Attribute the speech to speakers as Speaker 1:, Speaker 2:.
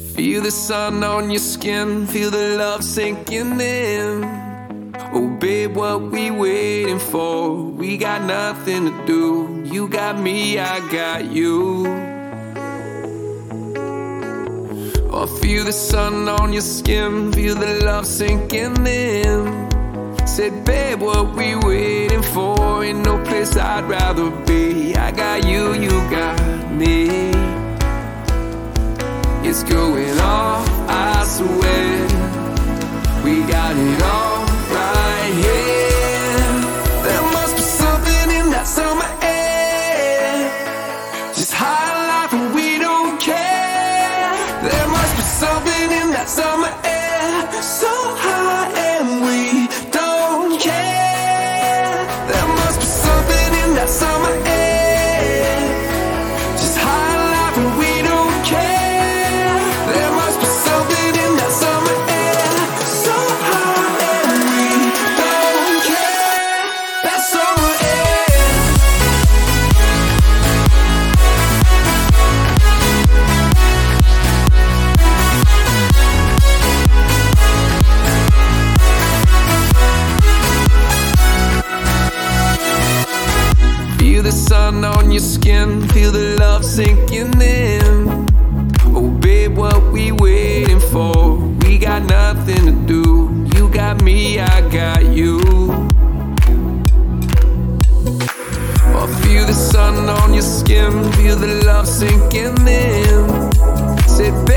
Speaker 1: Feel the sun on your skin, feel the love sinking in. Oh babe, what we waiting for? We got nothing to do. You got me, I got you. Oh, feel the sun on your skin, feel the love sinking in. Said babe, what we waiting for? Ain't no place I'd rather be. I got you, you got me. It's going off, I swear. We got it all right here. There must be something in that summer air, just high life and we don't care. There must be something in that summer air, so high and we don't care. There must be something in that summer air, just high life and we don't care. Feel the sun on your skin, feel the love sinking in. Oh babe, what we waiting for? We got nothing to do. You got me, I got you. Oh, feel the sun on your skin, feel the love sinking in. Said